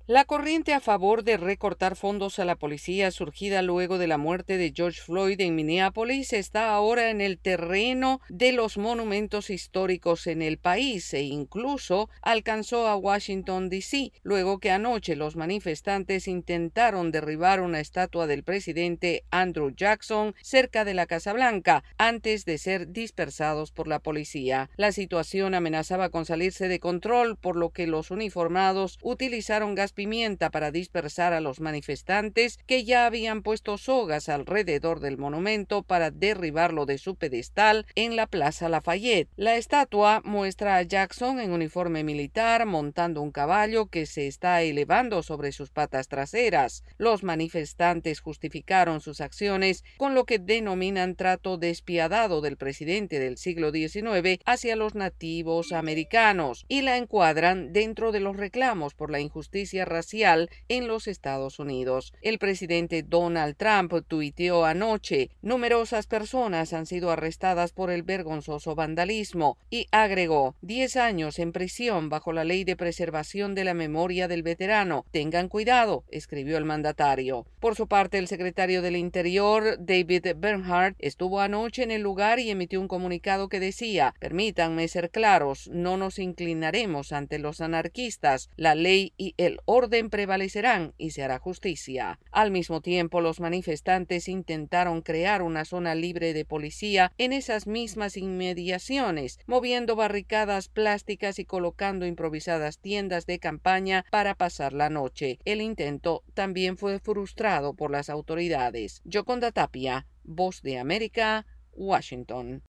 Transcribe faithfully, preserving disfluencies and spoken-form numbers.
La corriente a favor de recortar fondos a la policía surgida luego de la muerte de George Floyd en Minneapolis está ahora en el terreno de los monumentos históricos en el país e incluso alcanzó a Washington, D C, luego que anoche los manifestantes intentaron derribar una estatua del presidente Andrew Jackson cerca de la Casa Blanca antes de ser dispersados por la policía. La situación amenazaba con salirse de control, por lo que los uniformados utilizaron gas pimienta para dispersar a los manifestantes que ya habían puesto sogas alrededor del monumento para derribarlo de su pedestal en la Plaza Lafayette. La estatua muestra a Jackson en uniforme militar montando un caballo que se está elevando sobre sus patas traseras. Los manifestantes justificaron sus acciones con lo que denominan trato despiadado del presidente del siglo diecinueve hacia los nativos americanos y la encuadran dentro de los reclamos por la injusticia racial en los Estados Unidos. El presidente Donald Trump tuiteó anoche: numerosas personas han sido arrestadas por el vergonzoso vandalismo, y agregó: diez años en prisión bajo la ley de preservación de la memoria del veterano. Tengan cuidado, escribió el mandatario. Por su parte, el secretario del Interior, David Bernhardt, estuvo anoche en el lugar y emitió un comunicado que decía: permítanme ser claros, no nos inclinaremos ante los anarquistas. La ley y el orden prevalecerán y se hará justicia. Al mismo tiempo, los manifestantes intentaron crear una zona libre de policía en esas mismas inmediaciones, moviendo barricadas plásticas y colocando improvisadas tiendas de campaña para pasar la noche. El intento también fue frustrado por las autoridades. Yoconda Tapia, Voz de América, Washington.